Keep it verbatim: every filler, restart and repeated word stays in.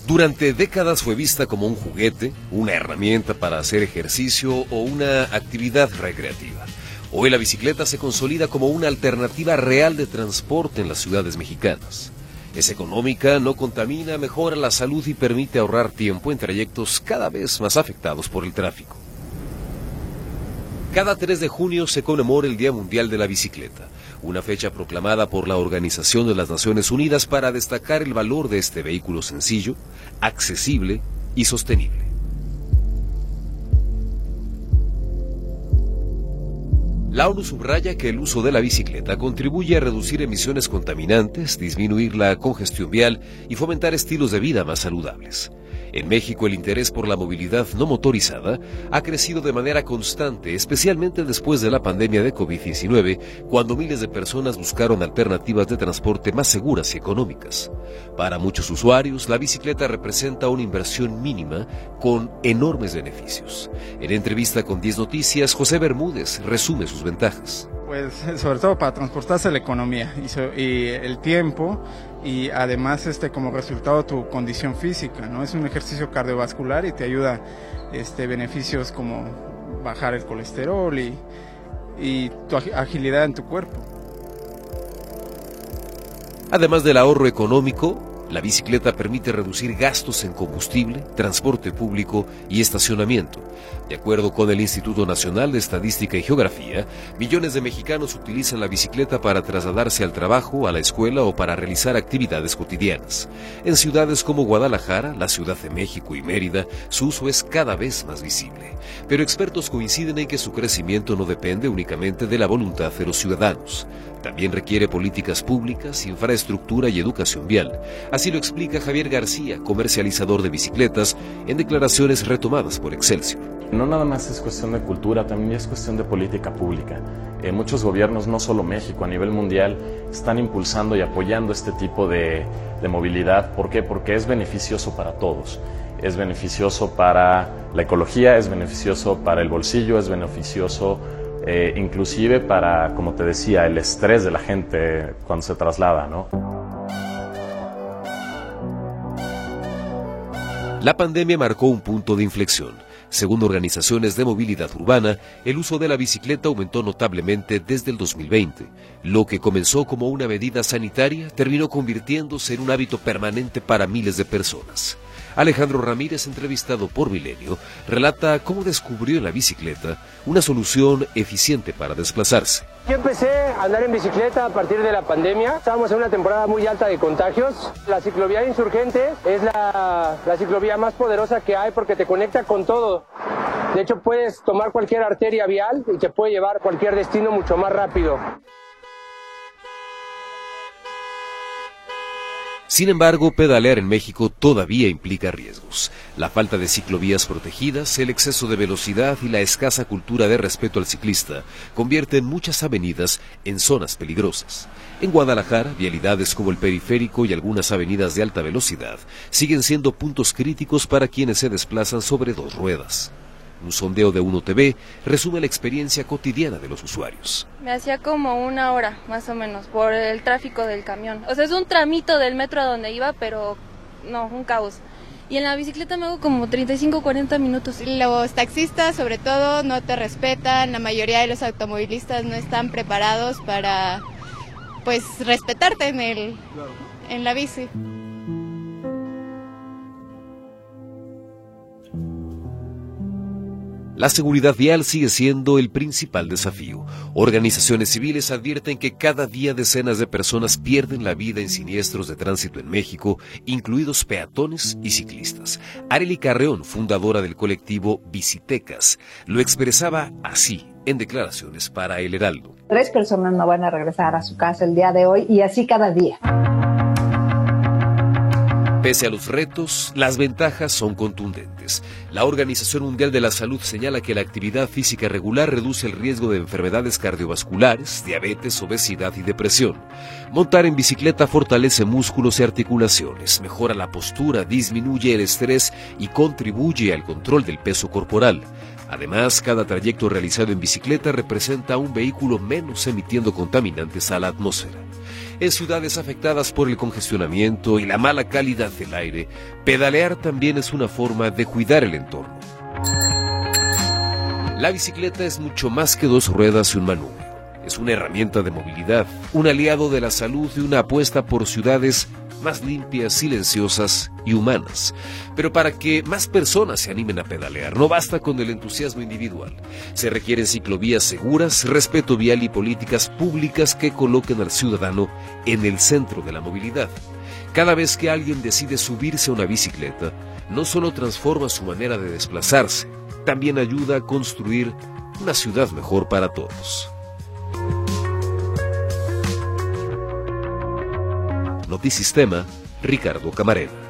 Durante décadas fue vista como un juguete, una herramienta para hacer ejercicio o una actividad recreativa. Hoy la bicicleta se consolida como una alternativa real de transporte en las ciudades mexicanas. Es económica, no contamina, mejora la salud y permite ahorrar tiempo en trayectos cada vez más afectados por el tráfico. Cada tres de junio se conmemora el Día Mundial de la Bicicleta, una fecha proclamada por la Organización de las Naciones Unidas para destacar el valor de este vehículo sencillo, accesible y sostenible. La ONU subraya que el uso de la bicicleta contribuye a reducir emisiones contaminantes, disminuir la congestión vial y fomentar estilos de vida más saludables. En México, el interés por la movilidad no motorizada ha crecido de manera constante, especialmente después de la pandemia de COVID diecinueve, cuando miles de personas buscaron alternativas de transporte más seguras y económicas. Para muchos usuarios, la bicicleta representa una inversión mínima con enormes beneficios. En entrevista con diez Noticias, José Bermúdez resume sus ventajas. Pues sobre todo para transportarse la economía y, so, y el tiempo, y además este como resultado tu condición física, ¿no? Es un ejercicio cardiovascular y te ayuda este beneficios como bajar el colesterol y, y tu agilidad en tu cuerpo. Además del ahorro económico, la bicicleta permite reducir gastos en combustible, transporte público y estacionamiento. De acuerdo con el Instituto Nacional de Estadística y Geografía, millones de mexicanos utilizan la bicicleta para trasladarse al trabajo, a la escuela o para realizar actividades cotidianas. En ciudades como Guadalajara, la Ciudad de México y Mérida, su uso es cada vez más visible. Pero expertos coinciden en que su crecimiento no depende únicamente de la voluntad de los ciudadanos. También requiere políticas públicas, infraestructura y educación vial. Así lo explica Javier García, comercializador de bicicletas, en declaraciones retomadas por Excelsior. No nada más es cuestión de cultura, también es cuestión de política pública. Eh, muchos gobiernos, no solo México, a nivel mundial, están impulsando y apoyando este tipo de, de movilidad. ¿Por qué? Porque es beneficioso para todos. Es beneficioso para la ecología, es beneficioso para el bolsillo, es beneficioso Eh, inclusive para, como te decía, el estrés de la gente cuando se traslada, ¿no? La pandemia marcó un punto de inflexión. Según organizaciones de movilidad urbana, el uso de la bicicleta aumentó notablemente desde el dos mil veinte. Lo que comenzó como una medida sanitaria terminó convirtiéndose en un hábito permanente para miles de personas. Alejandro Ramírez, entrevistado por Milenio, relata cómo descubrió en la bicicleta una solución eficiente para desplazarse. Yo empecé a andar en bicicleta a partir de la pandemia. Estábamos en una temporada muy alta de contagios. La ciclovía Insurgente es la, la ciclovía más poderosa que hay porque te conecta con todo. De hecho, puedes tomar cualquier arteria vial y te puede llevar a cualquier destino mucho más rápido. Sin embargo, pedalear en México todavía implica riesgos. La falta de ciclovías protegidas, el exceso de velocidad y la escasa cultura de respeto al ciclista convierten muchas avenidas en zonas peligrosas. En Guadalajara, vialidades como el Periférico y algunas avenidas de alta velocidad siguen siendo puntos críticos para quienes se desplazan sobre dos ruedas. Un sondeo de Uno T V resume la experiencia cotidiana de los usuarios. Me hacía como una hora, más o menos, por el tráfico del camión. O sea, es un tramito del metro a donde iba, pero no, un caos. Y en la bicicleta me hago como treinta y cinco, cuarenta minutos. Los taxistas, sobre todo, no te respetan. La mayoría de los automovilistas no están preparados para, pues, respetarte en el, en la bici. La seguridad vial sigue siendo el principal desafío. Organizaciones civiles advierten que cada día decenas de personas pierden la vida en siniestros de tránsito en México, incluidos peatones y ciclistas. Arely Carreón, fundadora del colectivo Bicitecas, lo expresaba así en declaraciones para El Heraldo. Tres personas no van a regresar a su casa el día de hoy y así cada día. Pese a los retos, las ventajas son contundentes. La Organización Mundial de la Salud señala que la actividad física regular reduce el riesgo de enfermedades cardiovasculares, diabetes, obesidad y depresión. Montar en bicicleta fortalece músculos y articulaciones, mejora la postura, disminuye el estrés y contribuye al control del peso corporal. Además, cada trayecto realizado en bicicleta representa un vehículo menos emitiendo contaminantes a la atmósfera. En ciudades afectadas por el congestionamiento y la mala calidad del aire, pedalear también es una forma de cuidar el entorno. La bicicleta es mucho más que dos ruedas y un manubrio. Es una herramienta de movilidad, un aliado de la salud y una apuesta por ciudades más limpias, silenciosas y humanas. Pero para que más personas se animen a pedalear, no basta con el entusiasmo individual. Se requieren ciclovías seguras, respeto vial y políticas públicas que coloquen al ciudadano en el centro de la movilidad. Cada vez que alguien decide subirse a una bicicleta, no solo transforma su manera de desplazarse, también ayuda a construir una ciudad mejor para todos. Notisistema, Ricardo Camarena.